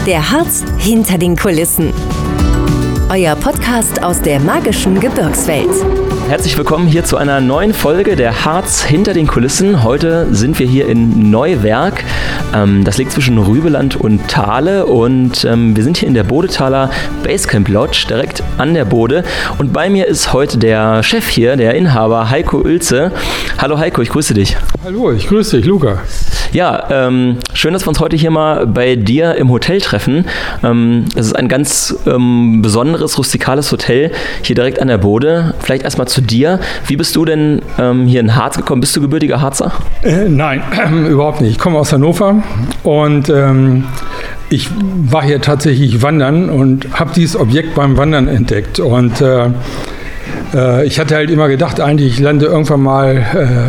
Der Harz hinter den Kulissen. Euer Podcast aus der magischen Gebirgswelt. Herzlich willkommen hier zu einer neuen Folge der Harz hinter den Kulissen. Heute sind wir hier in Neuwerk. Das liegt zwischen Rübeland und Thale und wir sind hier in der Bodetaler Basecamp Lodge, direkt an der Bode. Und bei mir ist heute der Chef hier, der Inhaber Heiko Oelze. Hallo Heiko, ich grüße dich. Hallo, ich grüße dich, Luca. Ja, schön, dass wir uns heute hier mal bei dir im Hotel treffen. Es ist ein ganz besonderes, rustikales Hotel hier direkt an der Bode. Vielleicht erstmal zu dir. Wie bist du denn hier in Harz gekommen? Bist du gebürtiger Harzer? Nein, überhaupt nicht. Ich komme aus Hannover und ich war hier tatsächlich wandern und habe dieses Objekt beim Wandern entdeckt. Und ich hatte halt immer gedacht, eigentlich ich lande irgendwann mal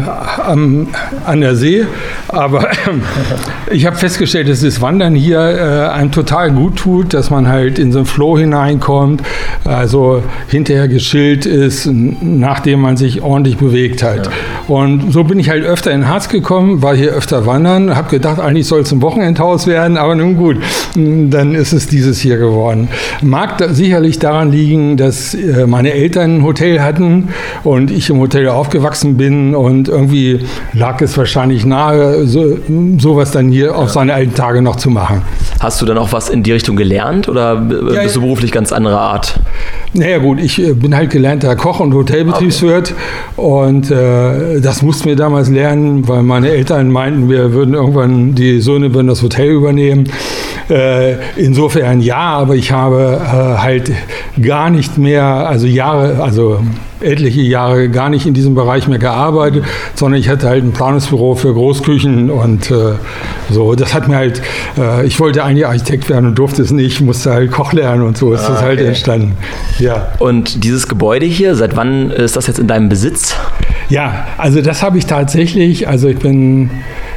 an der See, aber ich habe festgestellt, dass das Wandern hier einem total gut tut, dass man halt in so einen Flow hineinkommt, also hinterher geschillt ist, nachdem man sich ordentlich bewegt hat. Ja. Und so bin ich halt öfter in Harz gekommen, war hier öfter wandern, habe gedacht, eigentlich soll es ein Wochenendhaus werden, aber nun gut, dann ist es dieses hier geworden. Mag sicherlich daran liegen, dass meine Eltern ein Hotel hatten und ich im Hotel aufgewachsen bin und irgendwie lag es wahrscheinlich nahe, sowas dann hier auf seine alten Tage noch zu machen. Hast du dann auch was in die Richtung gelernt oder bist du beruflich ganz anderer Art? Naja gut, ich bin halt gelernter Koch und Hotelbetriebswirt und das mussten wir damals lernen, weil meine Eltern meinten, wir würden irgendwann, die Söhne würden das Hotel übernehmen. Insofern ja, aber ich habe halt gar nicht mehr, also etliche Jahre gar nicht in diesem Bereich mehr gearbeitet, sondern ich hatte halt ein Planungsbüro für Großküchen und so. Das hat mir halt, ich wollte eigentlich Architekt werden und durfte es nicht, musste halt Koch lernen und so ist das halt entstanden. Ja. Und dieses Gebäude hier, seit wann ist das jetzt in deinem Besitz? Ja, also das habe ich tatsächlich, also ich bin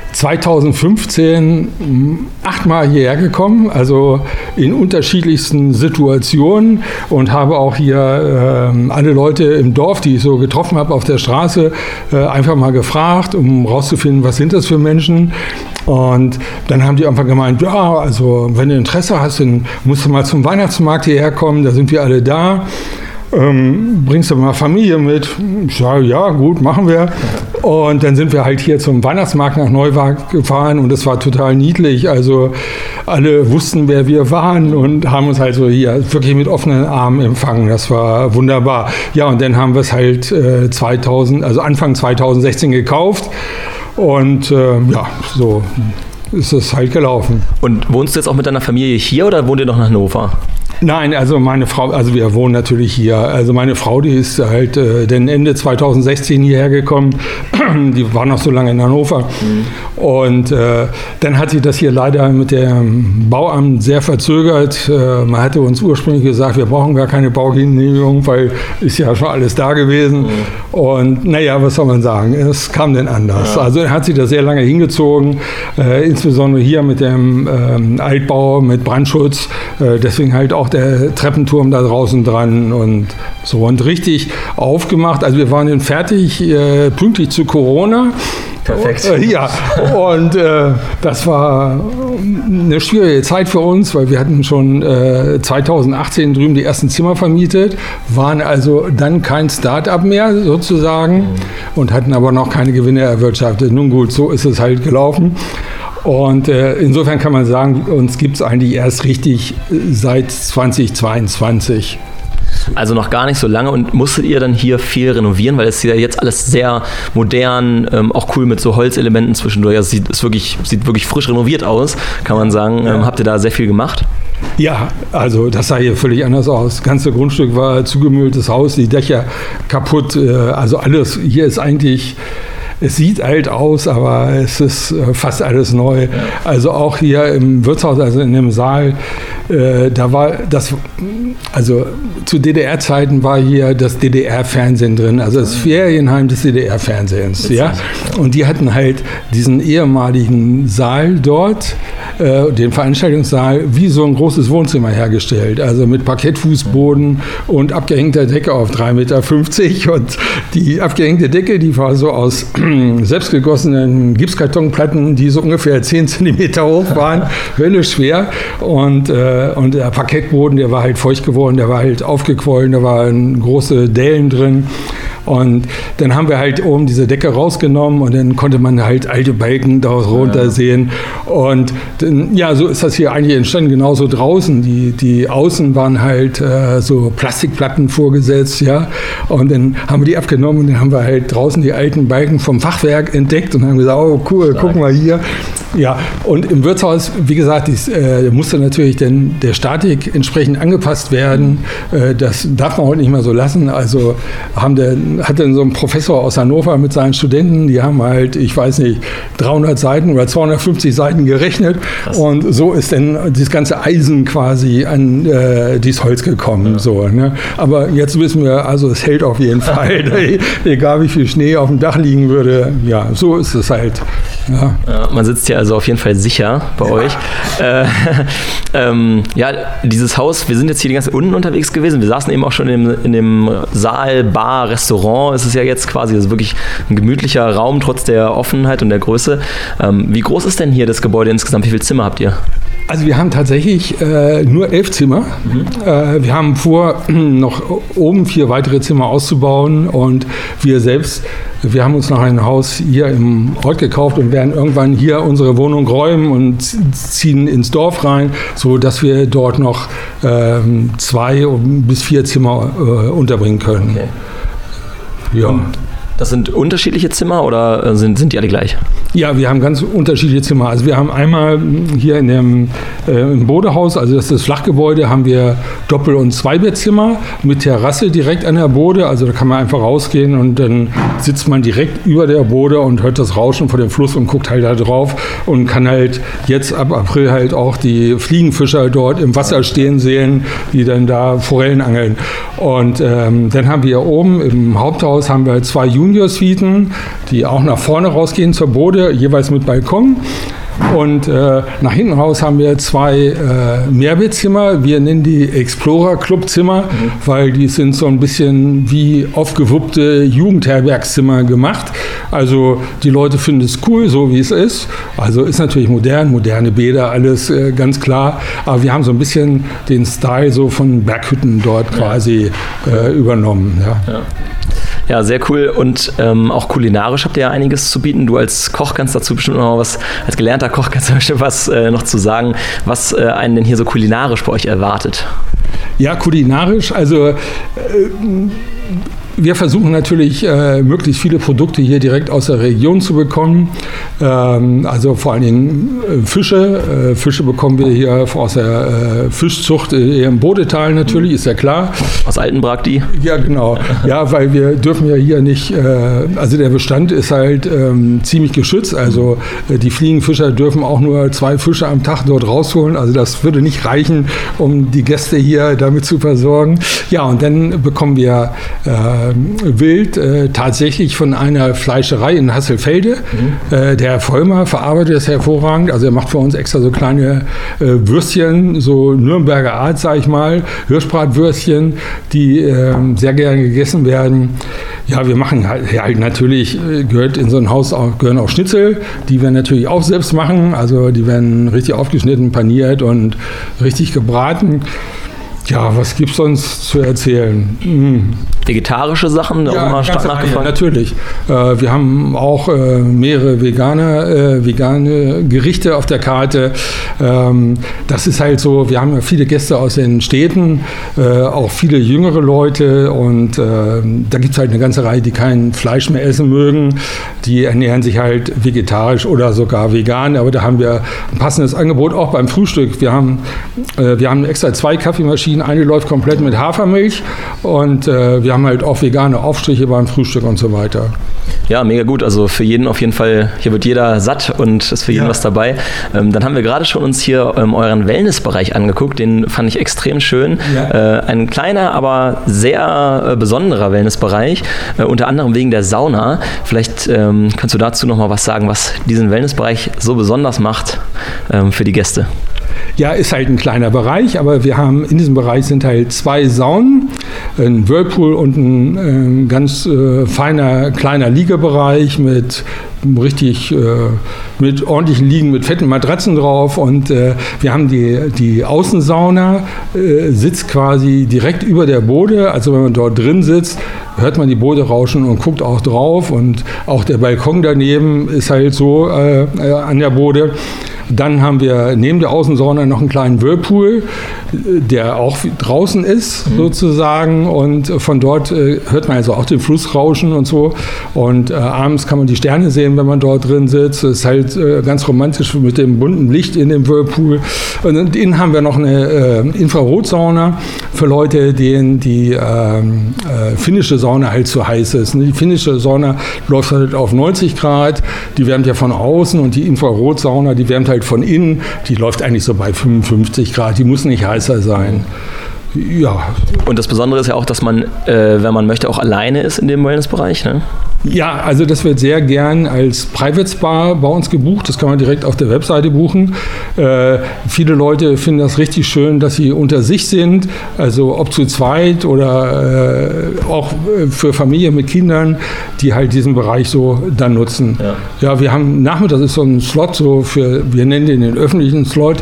2015 8-mal hierher gekommen, also in unterschiedlichsten Situationen und habe auch hier alle Leute im Dorf, die ich so getroffen habe auf der Straße, einfach mal gefragt, um rauszufinden, was sind das für Menschen. Und dann haben die einfach gemeint, ja, also wenn du Interesse hast, dann musst du mal zum Weihnachtsmarkt hierher kommen, da sind wir alle da. Bringst du mal Familie mit? Ich sage, ja, gut, machen wir. Und dann sind wir halt hier zum Weihnachtsmarkt nach Neuwerk gefahren und das war total niedlich. Also alle wussten, wer wir waren und haben uns halt so hier wirklich mit offenen Armen empfangen. Das war wunderbar. Ja, und dann haben wir es halt Anfang 2016 gekauft und ja, so ist es halt gelaufen. Und wohnst du jetzt auch mit deiner Familie hier oder wohnt ihr noch in Hannover? Nein, also meine Frau, also wir wohnen natürlich hier. Also meine Frau, die ist halt dann Ende 2016 hierher gekommen. Die war noch so lange in Hannover. Mhm. Und dann hat sie das hier leider mit dem Bauamt sehr verzögert. Man hatte uns ursprünglich gesagt, wir brauchen gar keine Baugenehmigung, weil ist ja schon alles da gewesen. Mhm. Und naja, was soll man sagen? Es kam dann anders. Ja. Also hat sie das sehr lange hingezogen, insbesondere hier mit dem Altbau, mit Brandschutz. Deswegen halt auch der Treppenturm da draußen dran und so und richtig aufgemacht. Also wir waren dann fertig, pünktlich zu Corona. Perfekt. Ja, und das war eine schwierige Zeit für uns, weil wir hatten schon 2018 drüben die ersten Zimmer vermietet, waren also dann kein Start-up mehr sozusagen und hatten aber noch keine Gewinne erwirtschaftet. Nun gut, so ist es halt gelaufen. Und insofern kann man sagen, uns gibt es eigentlich erst richtig seit 2022. Also noch gar nicht so lange. Und musstet ihr dann hier viel renovieren, weil es ja jetzt alles sehr modern, auch cool mit so Holzelementen zwischendurch. Also sieht wirklich frisch renoviert aus, kann man sagen. Ja. Habt ihr da sehr viel gemacht? Ja, also das sah hier völlig anders aus. Das ganze Grundstück war zugemülltes Haus, die Dächer kaputt. Also alles hier ist eigentlich... Es sieht alt aus, aber es ist fast alles neu. Ja. Also auch hier im Wirtshaus, also in dem Saal, da war das, also zu DDR-Zeiten war hier das DDR-Fernsehen drin, also das Ferienheim des DDR-Fernsehens. Ja? Und die hatten halt diesen ehemaligen Saal dort, den Veranstaltungssaal, wie so ein großes Wohnzimmer hergestellt. Also mit Parkettfußboden und abgehängter Decke auf 3,50 Meter. Und die abgehängte Decke, die war so aus selbstgegossenen Gipskartonplatten, die so ungefähr 10 Zentimeter hoch waren, höllisch schwer. Und der Parkettboden, der war halt feucht geworden, der war halt aufgequollen, da waren große Dellen drin. Und dann haben wir halt oben diese Decke rausgenommen und dann konnte man halt alte Balken daraus runter sehen. Und ja, so ist das hier eigentlich entstanden, genauso draußen. Die Außen waren halt so Plastikplatten vorgesetzt, ja. Und dann haben wir die abgenommen und dann haben wir halt draußen die alten Balken vom Fachwerk entdeckt und haben gesagt, oh cool, guck mal hier. Ja, und im Wirtshaus, wie gesagt, musste natürlich dann der Statik entsprechend angepasst werden. Das darf man heute nicht mehr so lassen. Also hat dann so ein Professor aus Hannover mit seinen Studenten, die haben halt, ich weiß nicht, 300 Seiten oder 250 Seiten gerechnet. Krass. Und so ist dann das ganze Eisen quasi an dieses Holz gekommen. Ja. So, ne? Aber jetzt wissen wir, also es hält auf jeden Fall, egal wie viel Schnee auf dem Dach liegen würde. Ja, so ist es halt. Ja. Ja, man sitzt ja also auf jeden Fall sicher bei euch. Ja, dieses Haus, wir sind jetzt hier die ganze Zeit unten unterwegs gewesen. Wir saßen eben auch schon in dem Saal, Bar, Restaurant ist es ja jetzt quasi. Das ist wirklich ein gemütlicher Raum, trotz der Offenheit und der Größe. Wie groß ist denn hier das Gebäude insgesamt? Wie viele Zimmer habt ihr? Also wir haben tatsächlich nur 11 Zimmer. Wir haben vor, noch oben 4 weitere Zimmer auszubauen und wir haben uns noch ein Haus hier im Ort gekauft und werden irgendwann hier unsere Wohnung räumen und ziehen ins Dorf rein, sodass wir dort noch 2 bis 4 Zimmer unterbringen können. Okay. Ja. Das sind unterschiedliche Zimmer oder sind die alle gleich? Ja, wir haben ganz unterschiedliche Zimmer. Also wir haben einmal hier im Bodehaus, also das ist das Flachgebäude, haben wir Doppel- und Zweibettzimmer mit Terrasse direkt an der Bode. Also da kann man einfach rausgehen und dann sitzt man direkt über der Bode und hört das Rauschen von dem Fluss und guckt halt da drauf und kann halt jetzt ab April halt auch die Fliegenfischer dort im Wasser stehen sehen, die dann da Forellen angeln. Und dann haben wir hier oben im Haupthaus haben wir 2 Junior-Suiten, die auch nach vorne rausgehen zur Bode, jeweils mit Balkon. Und nach hinten raus haben wir 2 Mehrbettzimmer. Wir nennen die Explorer-Club-Zimmer, weil die sind so ein bisschen wie aufgewuppte Jugendherbergszimmer gemacht. Also die Leute finden es cool, so wie es ist. Also ist natürlich moderne Bäder, alles ganz klar. Aber wir haben so ein bisschen den Style so von Berghütten dort quasi übernommen. Ja. Ja. Ja, sehr cool und auch kulinarisch habt ihr ja einiges zu bieten. Du als Koch kannst dazu bestimmt noch was, als gelernter Koch kannst du bestimmt was noch zu sagen, was einen denn hier so kulinarisch bei euch erwartet. Ja, kulinarisch, also wir versuchen natürlich, möglichst viele Produkte hier direkt aus der Region zu bekommen. Also vor allen Dingen Fische. Fische bekommen wir hier aus der Fischzucht im Bodetal natürlich, ist ja klar. Aus Altenbrak die? Ja, genau. Ja, weil wir dürfen ja hier nicht, also der Bestand ist halt ziemlich geschützt. Also die Fliegenfischer dürfen auch nur 2 Fische am Tag dort rausholen. Also das würde nicht reichen, um die Gäste hier damit zu versorgen. Ja, und dann bekommen wir Wild tatsächlich von einer Fleischerei in Hasselfelde. Der Herr Vollmer verarbeitet das hervorragend. Also er macht für uns extra so kleine Würstchen, so Nürnberger Art, sage ich mal, Hirschbratwürstchen, die sehr gerne gegessen werden. Ja, wir machen halt natürlich, gehört in so ein Haus gehören auch Schnitzel, die wir natürlich auch selbst machen. Also die werden richtig aufgeschnitten, paniert und richtig gebraten. Ja, was gibt es sonst zu erzählen? Vegetarische Sachen, auch immer stark nachgefragt? Natürlich. Wir haben auch mehrere vegane Gerichte auf der Karte. Das ist halt so, wir haben ja viele Gäste aus den Städten, auch viele jüngere Leute und da gibt es halt eine ganze Reihe, die kein Fleisch mehr essen mögen. Die ernähren sich halt vegetarisch oder sogar vegan, aber da haben wir ein passendes Angebot, auch beim Frühstück. Wir haben extra 2 Kaffeemaschinen, eine läuft komplett mit Hafermilch und wir haben halt auch vegane Aufstriche beim Frühstück und so weiter. Ja, mega gut. Also für jeden auf jeden Fall, hier wird jeder satt und ist für jeden was dabei. Dann haben wir gerade schon uns hier euren Wellnessbereich angeguckt. Den fand ich extrem schön. Ja. Ein kleiner, aber sehr besonderer Wellnessbereich, unter anderem wegen der Sauna. Vielleicht kannst du dazu noch mal was sagen, was diesen Wellnessbereich so besonders macht für die Gäste. Ja, ist halt ein kleiner Bereich, aber wir haben in diesem Bereich sind halt 2 Saunen, ein Whirlpool und ein ganz feiner kleiner Liegebereich mit ordentlichen Liegen mit fetten Matratzen drauf, und wir haben die Außensauna, sitzt quasi direkt über der Bode, also wenn man dort drin sitzt, hört man die Bode rauschen und guckt auch drauf, und auch der Balkon daneben ist halt so an der Bode. Dann haben wir neben der Außensauna noch einen kleinen Whirlpool, der auch draußen ist sozusagen, und von dort hört man also auch den Fluss rauschen und so, und abends kann man die Sterne sehen, wenn man dort drin sitzt. Das ist halt ganz romantisch mit dem bunten Licht in dem Whirlpool. Und innen haben wir noch eine Infrarotsauna für Leute, denen die finnische Sauna halt zu heiß ist. Die finnische Sauna läuft halt auf 90 Grad, die wärmt ja von außen, und die Infrarotsauna, die wärmt halt von innen, die läuft eigentlich so bei 55 Grad, die muss nicht heißer sein. Ja. Und das Besondere ist ja auch, dass man, wenn man möchte, auch alleine ist in dem Wellnessbereich, ne? Ja, also das wird sehr gern als Private Spa bei uns gebucht. Das kann man direkt auf der Webseite buchen. Viele Leute finden das richtig schön, dass sie unter sich sind, also ob zu zweit oder auch für Familien mit Kindern, die halt diesen Bereich so dann nutzen. Ja, wir haben nachmittags ist so ein Slot so wir nennen den öffentlichen Slot.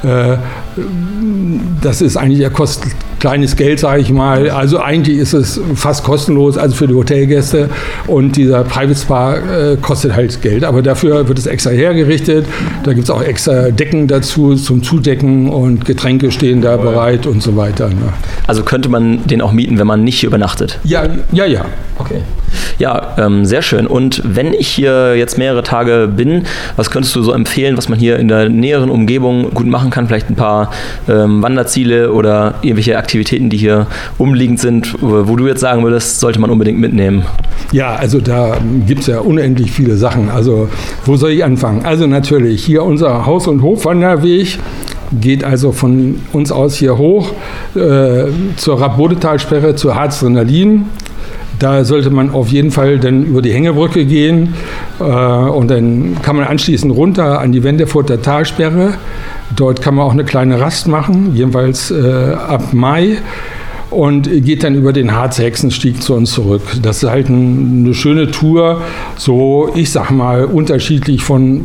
Das ist eigentlich, er kostet kleines Geld, sage ich mal. Also eigentlich ist es fast kostenlos, also für die Hotelgäste. Und dieser Private Spa kostet halt Geld. Aber dafür wird es extra hergerichtet. Da gibt es auch extra Decken dazu zum Zudecken, und Getränke stehen da bereit und so weiter. Ne? Also könnte man den auch mieten, wenn man nicht hier übernachtet? Ja. Okay. Ja, sehr schön. Und wenn ich hier jetzt mehrere Tage bin, was könntest du so empfehlen, was man hier in der näheren Umgebung gut machen kann? Vielleicht ein paar Wanderziele oder irgendwelche Aktivitäten, die hier umliegend sind, wo du jetzt sagen würdest, sollte man unbedingt mitnehmen? Ja, also da gibt es ja unendlich viele Sachen. Also wo soll ich anfangen? Also natürlich hier unser Haus- und Hofwanderweg. Geht also von uns aus hier hoch zur Rapp-Bodetalsperre, zur Harz-Renalin. Da sollte man auf jeden Fall dann über die Hängebrücke gehen, und dann kann man anschließend runter an die Wendefurter Talsperre. Dort kann man auch eine kleine Rast machen, jedenfalls ab Mai, und geht dann über den Harz-Hexenstieg zu uns zurück. Das ist halt eine schöne Tour, so ich sag mal unterschiedlich von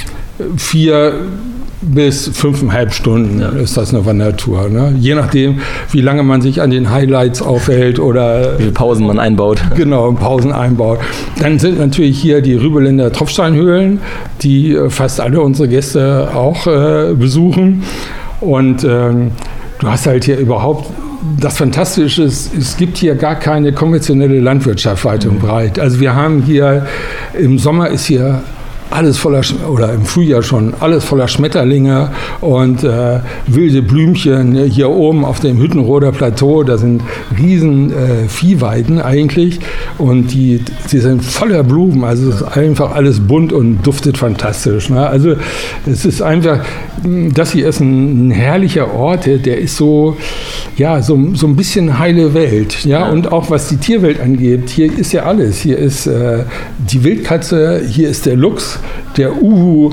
4 bis 5,5 Stunden ist das eine Wandertour. Ne? Je nachdem, wie lange man sich an den Highlights aufhält oder wie viele Pausen man einbaut. Genau, Pausen einbaut. Dann sind natürlich hier die Rübeländer Tropfsteinhöhlen, die fast alle unsere Gäste auch besuchen. Und du hast halt hier überhaupt das Fantastische ist, es gibt hier gar keine konventionelle Landwirtschaft weit und breit. Also wir haben hier, im Sommer ist hier alles voller, oder im Frühjahr schon, alles voller Schmetterlinge und wilde Blümchen. Hier oben auf dem Hüttenroder Plateau, da sind riesen Viehweiden eigentlich, und sie sind voller Blumen. Also es ist einfach alles bunt und duftet fantastisch. Ne? Also es ist einfach, das hier ist ein herrlicher Ort, der ist so, ja, so ein bisschen heile Welt. Ja? Und auch was die Tierwelt angeht, hier ist ja alles. Hier ist die Wildkatze, hier ist der Luchs, der Uhu,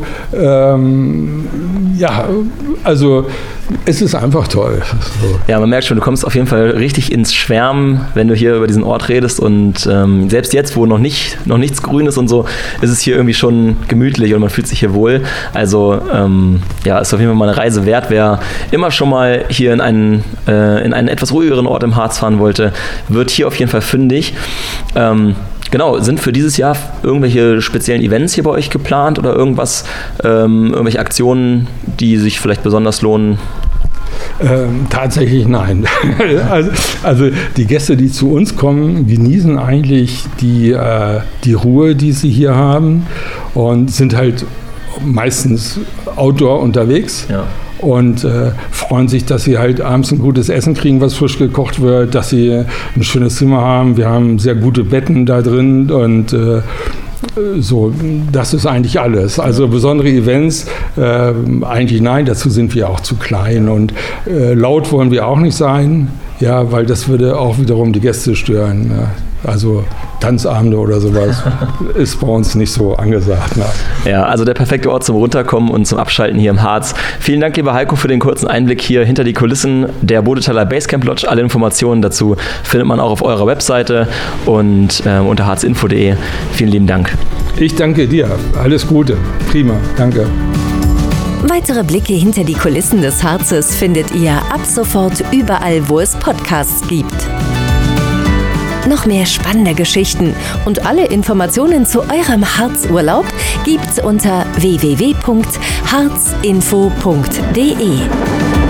ja, also es ist einfach toll. So. Ja, man merkt schon, du kommst auf jeden Fall richtig ins Schwärmen, wenn du hier über diesen Ort redest, und selbst jetzt, wo noch nichts grün ist und so, ist es hier irgendwie schon gemütlich und man fühlt sich hier wohl. Also ja, ist auf jeden Fall mal eine Reise wert. Wer immer schon mal hier in einen etwas ruhigeren Ort im Harz fahren wollte, wird hier auf jeden Fall fündig. Genau, sind für dieses Jahr irgendwelche speziellen Events hier bei euch geplant oder irgendwas, irgendwelche Aktionen, die sich vielleicht besonders lohnen? Tatsächlich nein. Also die Gäste, die zu uns kommen, genießen eigentlich die Ruhe, die sie hier haben, und sind halt meistens outdoor unterwegs. Ja. und freuen sich, dass sie halt abends ein gutes Essen kriegen, was frisch gekocht wird, dass sie ein schönes Zimmer haben. Wir haben sehr gute Betten da drin und so, das ist eigentlich alles. Also besondere Events, eigentlich nein, dazu sind wir auch zu klein und laut wollen wir auch nicht sein, ja, weil das würde auch wiederum die Gäste stören. Ja. Also Tanzabende oder sowas ist bei uns nicht so angesagt. Nein. Ja, also der perfekte Ort zum Runterkommen und zum Abschalten hier im Harz. Vielen Dank, lieber Heiko, für den kurzen Einblick hier hinter die Kulissen der Bodetaler Basecamp Lodge. Alle Informationen dazu findet man auch auf eurer Webseite und unter harzinfo.de. Vielen lieben Dank. Ich danke dir. Alles Gute. Prima. Danke. Weitere Blicke hinter die Kulissen des Harzes findet ihr ab sofort überall, wo es Podcasts gibt. Noch mehr spannende Geschichten und alle Informationen zu eurem Harzurlaub gibt's unter www.harzinfo.de.